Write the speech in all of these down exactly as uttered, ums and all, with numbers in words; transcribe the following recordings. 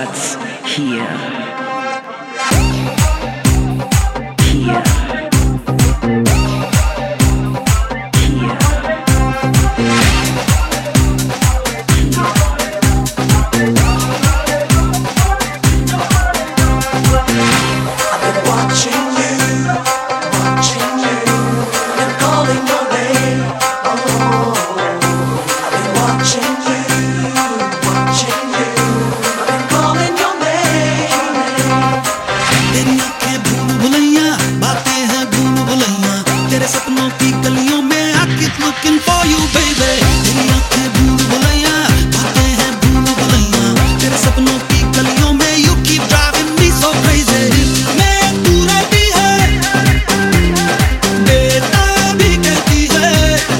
starts here. Here. सपनों की गलियों में I keep looking for you baby तेरी आँखें भूल भुलैया बातें हैं भूल भुलैया तेरे सपनों की गलियों में you keep driving me so crazy मैं तू रहती है बेटा भी कहती है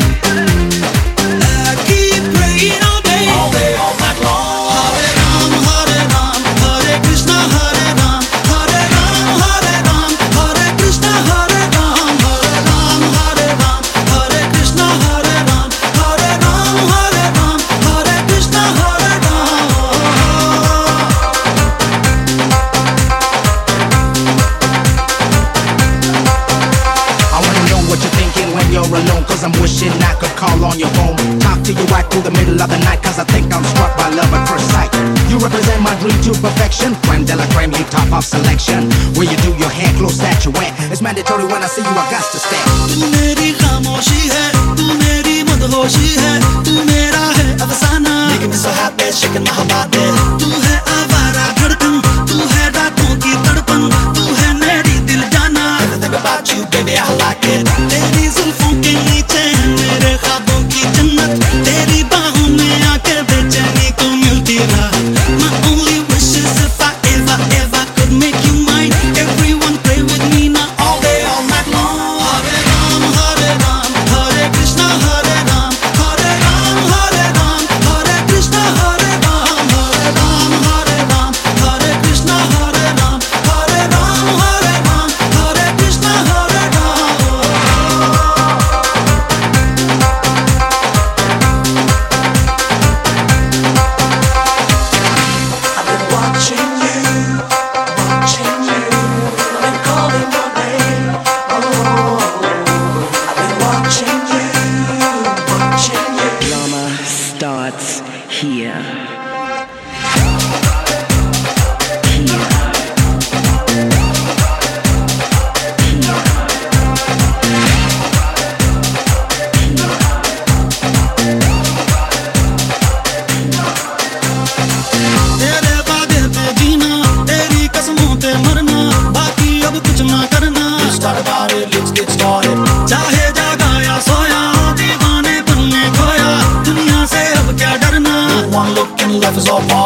I keep praying all day all day all night long Hare Ram Hare Ram Hare Krishna Hare Ram Hare Ram Hare Ram Hare Krishna Hare Ram Hare Ram Hare Ram Hare Krishna Hare Ram Hare Ram Hare Ram Hare Krishna Hare Ram I wanna know what you're thinking when you're alone Cause I'm wishing I could call on your phone Talk to you right through the middle of the night Cause I think I'm struck by love at first sight You represent my dream to perfection Creme de la creme, you top of selection Where you do your hair close that you wear It's mandatory when I see you, I got to stare तू मेरी खामोशी है तू मेरी मदहोशी है तू मेरा है अफसाना Making me so happy shaking my whole body तू है आवारा धड़कन तू है रातों की तड़पन तू है मेरी दिल जाना Everything about you baby I like it तेरी जुल्फों के नीचे है मेरे ख्वाबों की जन्नत तेरी बाहों में आके बेचैनी को मिलती राहत My only wish is if I ever ever could make you mine Everyone pray with me now all day all night long Hare Ram Hare Ram Hare Krishna Hare Ram Hare Ram Hare Ram Hare Krishna Hare Ram Hare Ram Hare Ram Hare Krishna Hare Ram Hare Ram Hare Ram Hare Krishna Hare Ram I've been watching you, watching you I've been calling your name, oh I've been watching you, watching you Drama starts here. तेरे वादे पे जीना तेरी कसमों पे मरना बाकी अब कुछ ना करना Start about it, let's get started चाहे जागा या सोया दीवाने बनने खोया दुनिया से अब क्या डरना One look and life is all